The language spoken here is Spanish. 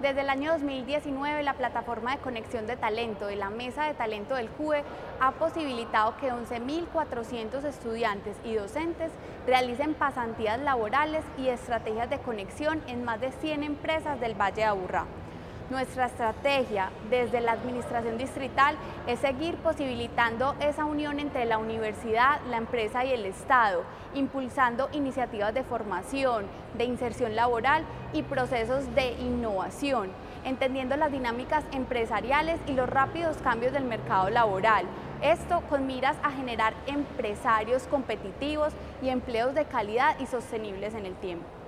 Desde el año 2019, la plataforma de conexión de talento de la Mesa de Talento del CUE ha posibilitado que 11.400 estudiantes y docentes realicen pasantías laborales y estrategias de conexión en más de 100 empresas del Valle de Aburrá. Nuestra estrategia desde la Administración Distrital es seguir posibilitando esa unión entre la universidad, la empresa y el Estado, impulsando iniciativas de formación, de inserción laboral y procesos de innovación, entendiendo las dinámicas empresariales y los rápidos cambios del mercado laboral. Esto con miras a generar empresarios competitivos y empleos de calidad y sostenibles en el tiempo.